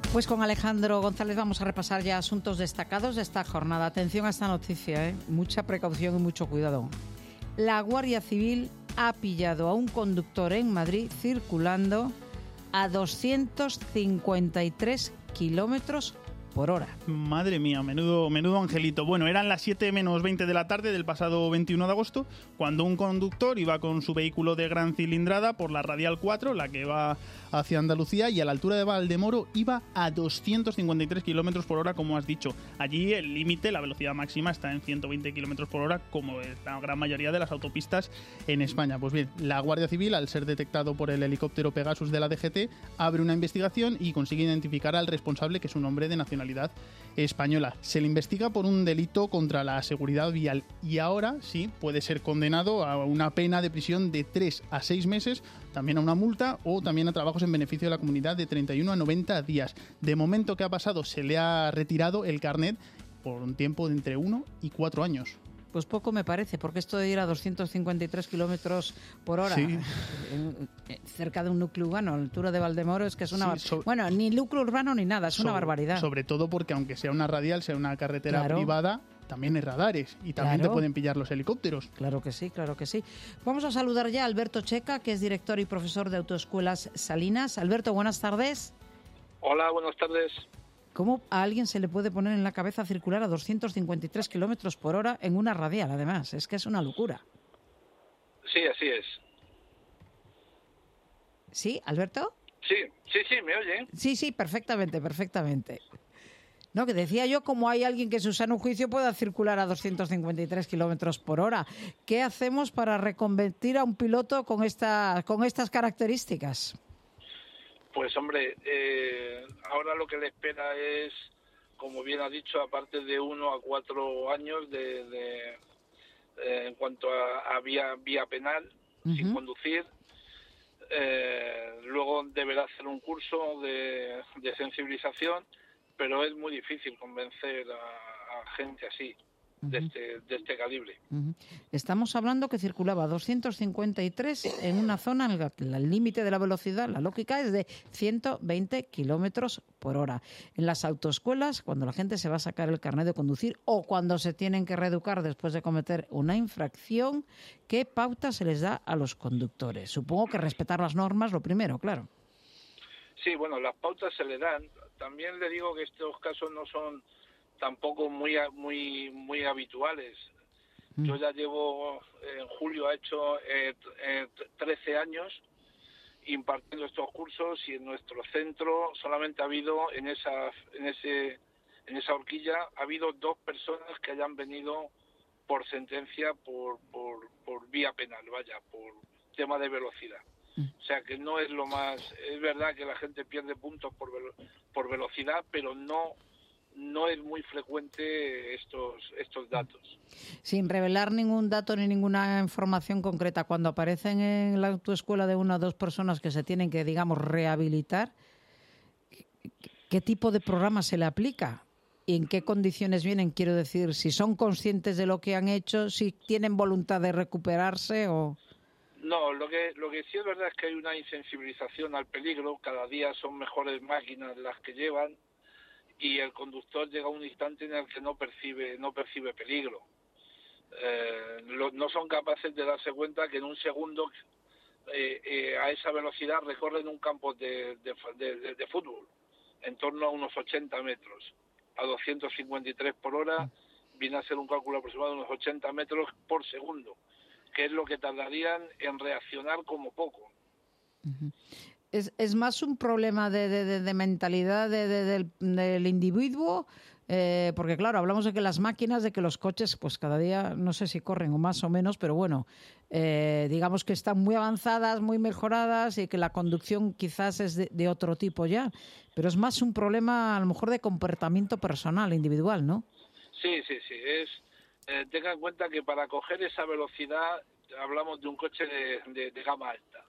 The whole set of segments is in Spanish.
Pues con Alejandro González vamos a repasar ya asuntos destacados de esta jornada. Atención a esta noticia, mucha precaución y mucho cuidado. La Guardia Civil ha pillado a un conductor en Madrid circulando a 253 kilómetros por hora. Madre mía, menudo angelito. Bueno, eran las 7 menos 20 de la tarde del pasado 21 de agosto, cuando un conductor iba con su vehículo de gran cilindrada por la Radial 4, la que va hacia Andalucía, y a la altura de Valdemoro iba a 253 kilómetros por hora, como has dicho. Allí el límite, la velocidad máxima, está en 120 kilómetros por hora, como es la gran mayoría de las autopistas en España. Pues bien, la Guardia Civil, al ser detectado por el helicóptero Pegasus de la DGT, abre una investigación y consigue identificar al responsable, que es un hombre de nacionalidad española. Se le investiga por un delito contra la seguridad vial y ahora sí puede ser condenado a una pena de prisión de 3 a 6 meses, también a una multa o también a trabajos en beneficio de la comunidad de 31 a 90 días. De momento, ¿qué ha pasado? Se le ha retirado el carnet por un tiempo de entre 1 y 4 años. Pues poco me parece, porque esto de ir a 253 kilómetros por hora, sí, cerca de un núcleo urbano, a la altura de Valdemoro, es que es una... Bueno, ni núcleo urbano ni nada, es una barbaridad. Sobre todo porque aunque sea una radial, sea una carretera privada, también hay radares y también te pueden pillar los helicópteros. Claro que sí, claro que sí. Vamos a saludar ya a Alberto Checa, que es director y profesor de Autoescuelas Salinas. Alberto, buenas tardes. Hola, buenas tardes. ¿Cómo a alguien se le puede poner en la cabeza circular a 253 kilómetros por hora en una radial, además? Es que es una locura. Sí, así es. ¿Sí, Alberto? Sí, ¿me oye? Sí, perfectamente. No, que decía yo, como hay alguien que en su sano juicio pueda circular a 253 kilómetros por hora. ¿Qué hacemos para reconvertir a un piloto con estas características? Pues hombre, ahora lo que le espera es, como bien ha dicho, aparte de 1 a 4 años en cuanto a vía penal, sin conducir. Luego deberá hacer un curso de sensibilización, pero es muy difícil convencer a gente así, de este calibre. Estamos hablando que circulaba a 253 en una zona en la que el límite de la velocidad, la lógica, es de 120 kilómetros por hora. En las autoescuelas, cuando la gente se va a sacar el carnet de conducir o cuando se tienen que reeducar después de cometer una infracción, ¿qué pauta se les da a los conductores? Supongo que respetar las normas, lo primero, claro. Sí, bueno, las pautas se le dan. También le digo que estos casos no son tampoco muy habituales. Yo ya llevo, en julio ha hecho 13 años impartiendo estos cursos, y en nuestro centro solamente ha habido en esa horquilla ha habido 2 personas que hayan venido por sentencia por vía penal, por tema de velocidad. O sea que no es lo más... Es verdad que la gente pierde puntos por velocidad, pero no es muy frecuente estos datos. Sin revelar ningún dato ni ninguna información concreta, cuando aparecen en la autoescuela de 1 o 2 personas que se tienen que, digamos, rehabilitar, ¿qué tipo de programa se le aplica? ¿Y en qué condiciones vienen? Quiero decir, si son conscientes de lo que han hecho, si tienen voluntad de recuperarse o... No, lo que sí es verdad es que hay una insensibilización al peligro. Cada día son mejores máquinas las que llevan, y el conductor llega a un instante en el que no percibe peligro. No son capaces de darse cuenta que en un segundo a esa velocidad recorren un campo de fútbol en torno a unos 80 metros. A 253 por hora viene a ser un cálculo aproximado de unos 80 metros por segundo, que es lo que tardarían en reaccionar como poco. Es más un problema de mentalidad del individuo, porque claro, hablamos de que las máquinas, de que los coches, pues cada día, no sé si corren o más o menos, pero bueno, digamos que están muy avanzadas, muy mejoradas, y que la conducción quizás es de otro tipo ya, pero es más un problema a lo mejor de comportamiento personal, individual, ¿no? Sí, tenga en cuenta que para coger esa velocidad hablamos de un coche de gama alta.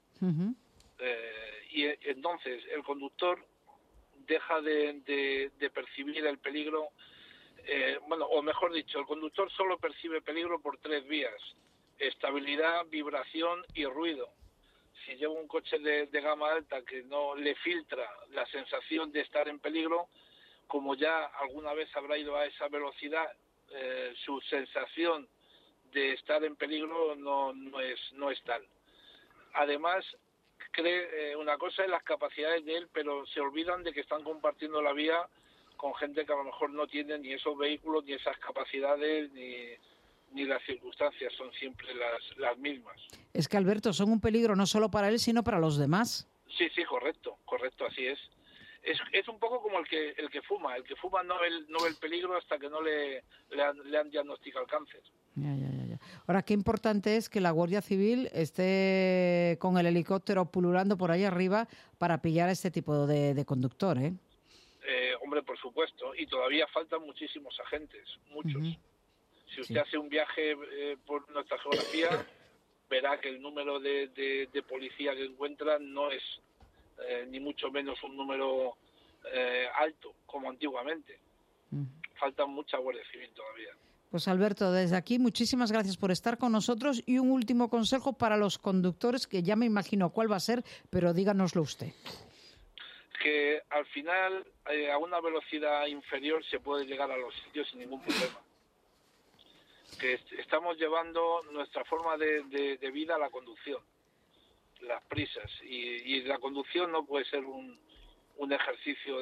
Y entonces el conductor deja de percibir el peligro, o mejor dicho, el conductor solo percibe peligro por 3 vías: estabilidad, vibración y ruido. Si lleva un coche de gama alta que no le filtra la sensación de estar en peligro, como ya alguna vez habrá ido a esa velocidad, su sensación de estar en peligro no es tal. Además, una cosa es las capacidades de él, pero se olvidan de que están compartiendo la vía con gente que a lo mejor no tiene ni esos vehículos, ni esas capacidades, ni las circunstancias son siempre las mismas. Es que, Alberto, son un peligro no solo para él, sino para los demás. Sí, correcto, así es. Es un poco como el que fuma. El que fuma no ve el peligro hasta que no le han diagnosticado el cáncer. Ya. Ahora, qué importante es que la Guardia Civil esté con el helicóptero pululando por ahí arriba para pillar a este tipo de conductor, ¿eh? Hombre, por supuesto. Y todavía faltan muchísimos agentes, muchos. Uh-huh. Si usted hace un viaje por nuestra geografía, verá que el número de policía que encuentran no es ni mucho menos un número alto, como antiguamente. Faltan mucha Guardia Civil todavía. Pues Alberto, desde aquí muchísimas gracias por estar con nosotros y un último consejo para los conductores, que ya me imagino cuál va a ser, pero díganoslo usted. Que al final a una velocidad inferior se puede llegar a los sitios sin ningún problema. Que estamos llevando nuestra forma de vida a la conducción, las prisas, y la conducción no puede ser un ejercicio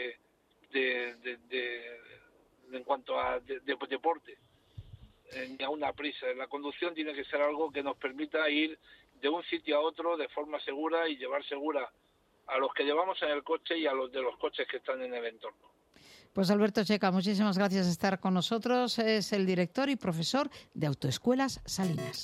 en cuanto a deporte, ni a una prisa. La conducción tiene que ser algo que nos permita ir de un sitio a otro de forma segura y llevar segura a los que llevamos en el coche y a los de los coches que están en el entorno. Pues Alberto Checa, muchísimas gracias por estar con nosotros. Es el director y profesor de Autoescuelas Salinas.